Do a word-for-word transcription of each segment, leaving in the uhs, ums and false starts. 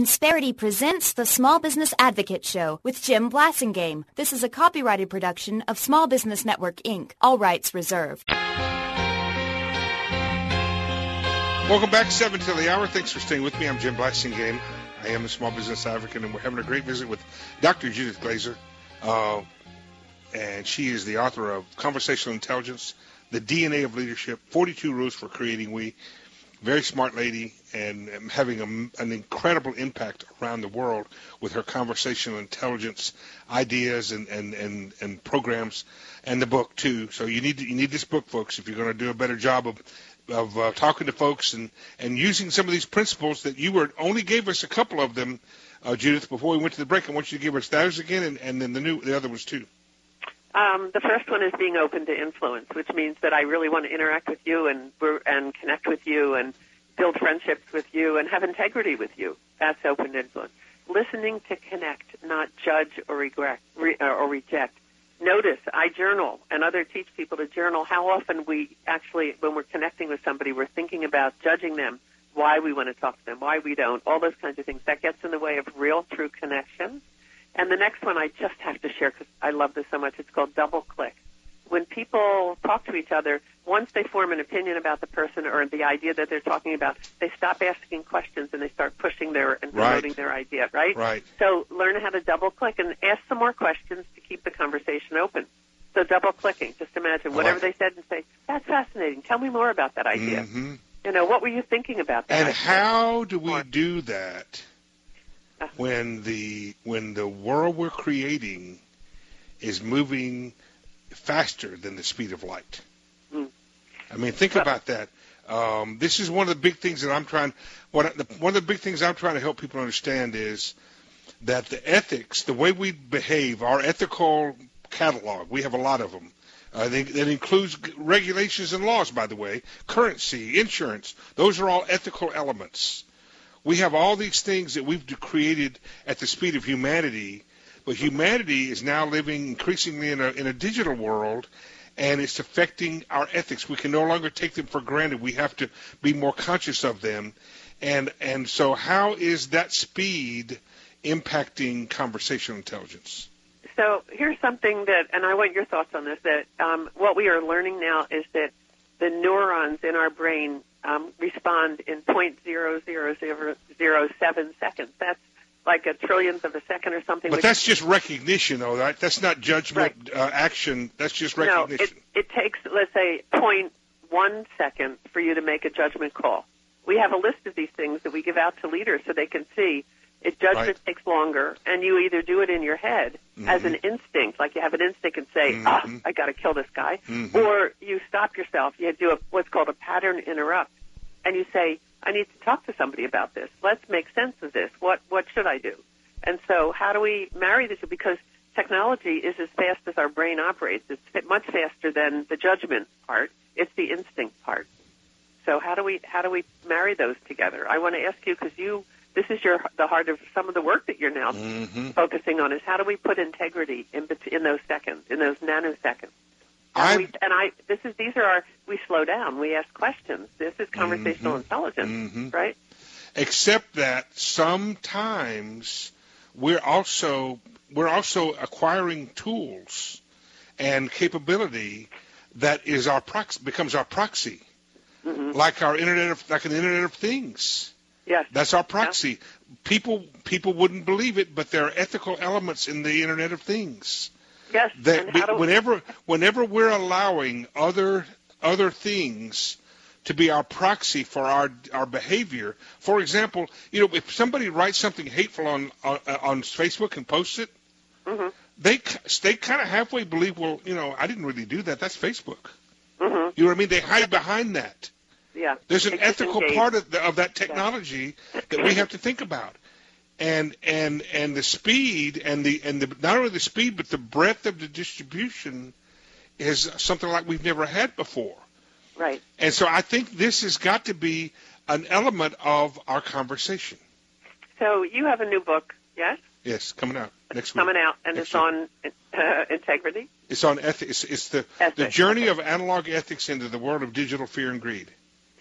Insperity presents the Small Business Advocate Show with Jim Blasingame. This is a copyrighted production of Small Business Network, Incorporated. All rights reserved. Welcome back, seven till the hour. Thanks for staying with me. I'm Jim Blasingame. I am a small business advocate, and we're having a great visit with Doctor Judith Glaser. Uh, and she is the author of Conversational Intelligence, The D N A of Leadership, forty-two Rules for Creating We. Very smart lady, and having a, an incredible impact around the world with her conversational intelligence ideas and, and, and, and programs, and the book too. So you need to, you need this book, folks, if you're going to do a better job of of uh, talking to folks and, and using some of these principles that you were only gave us a couple of them, uh, Judith, before we went to the break. I want you to give us those again, and, and then the new the other ones too. Um, the first one is being open to influence, which means that I really want to interact with you and and connect with you and build friendships with you and have integrity with you. That's open to influence. Listening to connect, not judge or regret re, or reject. Notice, I journal, and others teach people to journal how often we actually, when we're connecting with somebody, we're thinking about judging them, why we want to talk to them, why we don't, all those kinds of things. That gets in the way of real, true connection. And the next one I just have to share because I love this so much. It's called double click. When people talk to each other, once they form an opinion about the person or the idea that they're talking about, they stop asking questions and they start pushing their and promoting right. their idea, right? Right. So learn how to double click and ask some more questions to keep the conversation open. So double clicking, just imagine whatever like they said and say, that's fascinating. Tell me more about that idea. Mm-hmm. You know, what were you thinking about that And idea? how do we More. do that when the when the world we're creating is moving faster than the speed of light? Mm. I mean, think about that. Um, this is one of the big things that I'm trying. What the, one of the big things I'm trying to help people understand is that the ethics, the way we behave, our ethical catalog. We have a lot of them. Uh, they, that includes regulations and laws, by the way, currency, insurance. Those are all ethical elements. We have all these things that we've created at the speed of humanity, but humanity is now living increasingly in a, in a digital world, and it's affecting our ethics. We can no longer take them for granted. We have to be more conscious of them. And, and so how is that speed impacting conversational intelligence? So here's something that, and I want your thoughts on this, that um, what we are learning now is that the neurons in our brain um, respond in zero point zero zero zero zero seven seconds. That's like a trillionth of a second or something. But that's just recognition, though, right? That's not judgment, right. uh, action. That's just recognition. No, it, it takes, let's say, zero point one second for you to make a judgment call. We have a list of these things that we give out to leaders so they can see. It judgment right. takes longer, and you either do it in your head mm-hmm. as an instinct, like you have an instinct and say, mm-hmm. ah, I got to kill this guy, mm-hmm. or you stop yourself. You do a, what's called a pattern interrupt, and you say, I need to talk to somebody about this. Let's make sense of this. What what should I do? And so how do we marry the two? Because technology is as fast as our brain operates. It's much faster than the judgment part. It's the instinct part. So how do we how do we marry those together? I want to ask you because you. This is your the heart of some of the work that you're now mm-hmm. focusing on is how do we put integrity in in those seconds, in those nanoseconds? We, and I this is these are our we slow down, we ask questions. This is conversational mm-hmm. intelligence, mm-hmm. right? Except that sometimes we're also we're also acquiring tools and capability that is our proxy becomes our proxy, mm-hmm. like our internet of, like an Internet of Things. Yes. That's our proxy. Yeah. People people wouldn't believe it, but there are ethical elements in the Internet of Things. Yes. That we, whenever whenever we're allowing other other things to be our proxy for our our behavior. For example, you know, if somebody writes something hateful on on, on Facebook and posts it, mm-hmm. they they kind of halfway believe, well, you know, I didn't really do that. That's Facebook. Mm-hmm. You know what I mean? They hide behind that. Yeah. There's an ethical part of, the, of that technology yeah. that we have to think about, and and and the speed and the and the not only the speed but the breadth of the distribution is something like we've never had before. Right. And so I think this has got to be an element of our conversation. So you have a new book, yes? Yes, coming out next it's week. Coming out, and next it's on uh, integrity. It's on ethics. It's, it's the ethics. the journey okay. of analog ethics into the world of digital fear and greed.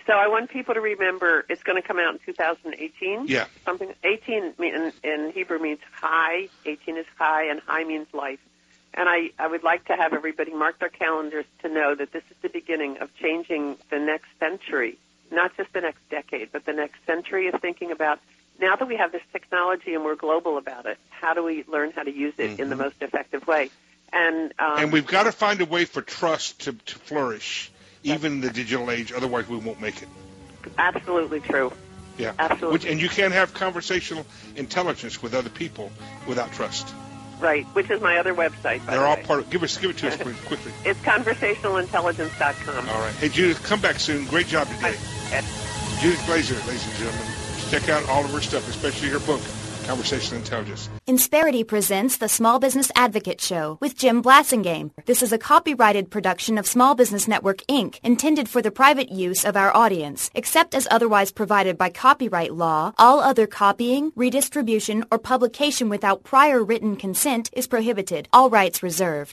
So I want people to remember it's going to come out in two thousand eighteen. Yeah. Something eighteen in, in Hebrew means high. eighteen is high, and high means life. And I, I would like to have everybody mark their calendars to know that this is the beginning of changing the next century, not just the next decade, but the next century of thinking about, now that we have this technology and we're global about it, how do we learn how to use it mm-hmm. in the most effective way? And um, and we've got to find a way for trust to, to flourish, even in the digital age. Otherwise, we won't make it. Absolutely true. Yeah. Absolutely. Which, and you can't have conversational intelligence with other people without trust. Right, which is my other website, by They're the all way. part of, give us, give it to us quickly. It's conversational intelligence dot com. All right. Hey, Judith, come back soon. Great job today. Okay. Judith Glazer, ladies and gentlemen. Check out all of her stuff, especially her book, Conversational Intelligence. Insperity presents the Small Business Advocate Show with Jim Blasingame. This is a copyrighted production of Small Business Network, Incorporated, intended for the private use of our audience. Except as otherwise provided by copyright law, all other copying, redistribution, or publication without prior written consent is prohibited. All rights reserved.